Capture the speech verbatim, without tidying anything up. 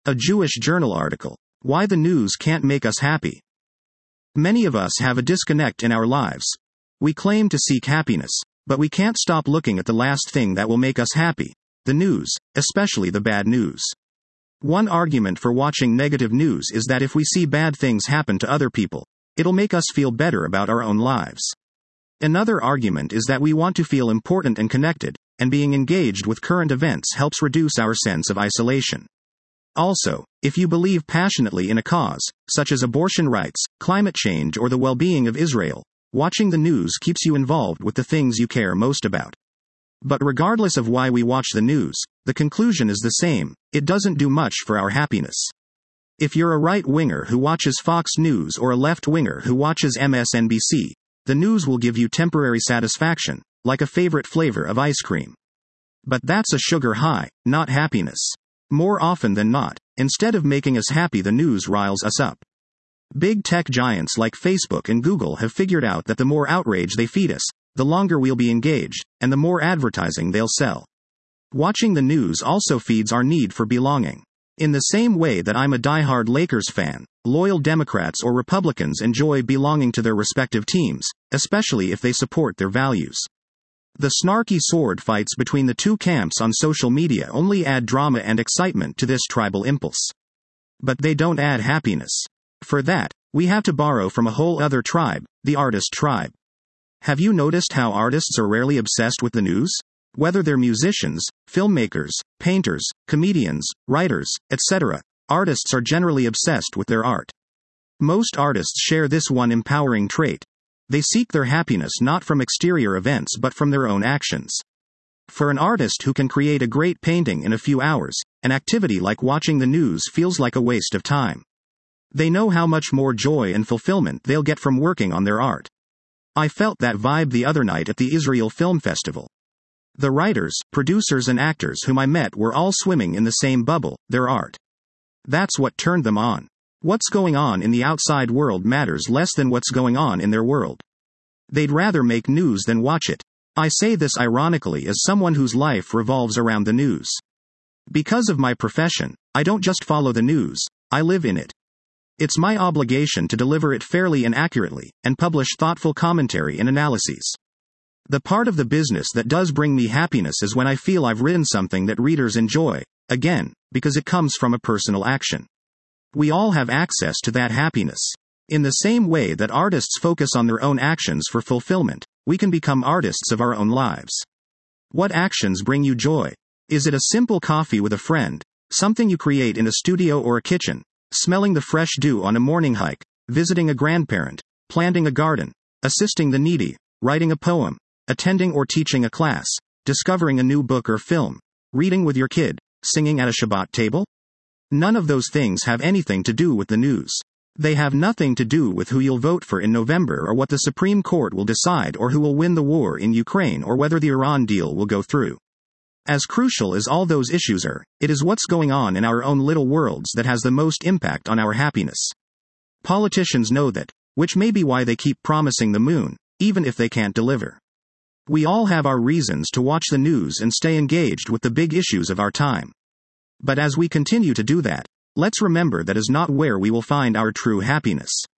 A Jewish journal article. Why the news can't make us happy. Many of us have a disconnect in our lives. We claim to seek happiness, but we can't stop looking at the last thing that will make us happy, the news, especially the bad news. One argument for watching negative news is that if we see bad things happen to other people, it'll make us feel better about our own lives. Another argument is that we want to feel important and connected, and being engaged with current events helps reduce our sense of isolation. Also, if you believe passionately in a cause, such as abortion rights, climate change, or the well-being of Israel, watching the news keeps you involved with the things you care most about. But regardless of why we watch the news, the conclusion is the same: it doesn't do much for our happiness. If you're a right-winger who watches Fox News or a left-winger who watches M S N B C, the news will give you temporary satisfaction, like a favorite flavor of ice cream. But that's a sugar high, not happiness. More often than not, instead of making us happy, the news riles us up. Big tech giants like Facebook and Google have figured out that the more outrage they feed us, the longer we'll be engaged, and the more advertising they'll sell. Watching the news also feeds our need for belonging. In the same way that I'm a diehard Lakers fan, loyal Democrats or Republicans enjoy belonging to their respective teams, especially if they support their values. The snarky sword fights between the two camps on social media only add drama and excitement to this tribal impulse. But they don't add happiness. For that, we have to borrow from a whole other tribe, the artist tribe. Have you noticed how artists are rarely obsessed with the news? Whether they're musicians, filmmakers, painters, comedians, writers, et cetera, artists are generally obsessed with their art. Most artists share this one empowering trait. They seek their happiness not from exterior events but from their own actions. For an artist who can create a great painting in a few hours, an activity like watching the news feels like a waste of time. They know how much more joy and fulfillment they'll get from working on their art. I felt that vibe the other night at the Israel Film Festival. The writers, producers and actors whom I met were all swimming in the same bubble, their art. That's what turned them on. What's going on in the outside world matters less than what's going on in their world. They'd rather make news than watch it. I say this ironically as someone whose life revolves around the news. Because of my profession, I don't just follow the news, I live in it. It's my obligation to deliver it fairly and accurately, and publish thoughtful commentary and analyses. The part of the business that does bring me happiness is when I feel I've written something that readers enjoy, again, because it comes from a personal action. We all have access to that happiness. In the same way that artists focus on their own actions for fulfillment, we can become artists of our own lives. What actions bring you joy? Is it a simple coffee with a friend, something you create in a studio or a kitchen, smelling the fresh dew on a morning hike, visiting a grandparent, planting a garden, assisting the needy, writing a poem, attending or teaching a class, discovering a new book or film, reading with your kid, singing at a Shabbat table? None of those things have anything to do with the news. They have nothing to do with who you'll vote for in November or what the Supreme Court will decide or who will win the war in Ukraine or whether the Iran deal will go through. As crucial as all those issues are, it is what's going on in our own little worlds that has the most impact on our happiness. Politicians know that, which may be why they keep promising the moon, even if they can't deliver. We all have our reasons to watch the news and stay engaged with the big issues of our time. But as we continue to do that, let's remember that is not where we will find our true happiness.